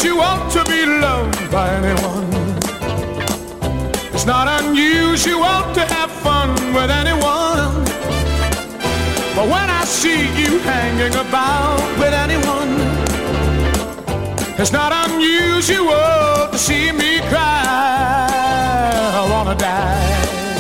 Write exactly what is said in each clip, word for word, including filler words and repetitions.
unusual to be loved by anyone. It's not unusual to have fun with anyone. But when I see you hanging about with anyone, it's not unusual to see me cry. I wanna die.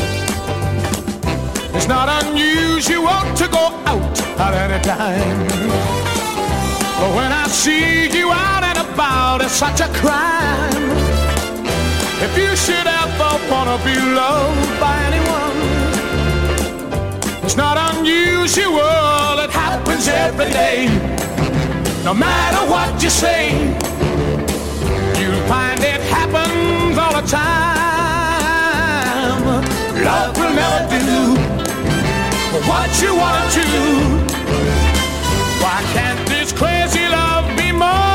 It's not unusual to go out at any time. But when I see you out and about, it's such a crime. If you should ever wanna be loved by anyone, it's not unusual, it happens every day. No matter what you say, you'll find it happens all the time. Love will never do what you wanna do. Why can't this crazy love be more?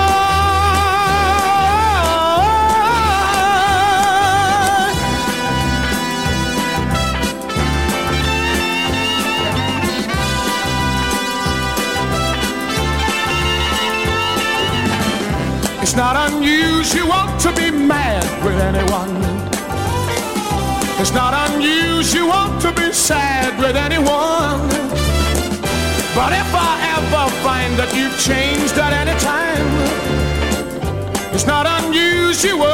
It's not unusual to be mad with anyone. It's not unusual to be sad with anyone. But if I ever find that you've changed at any time, it's not unusual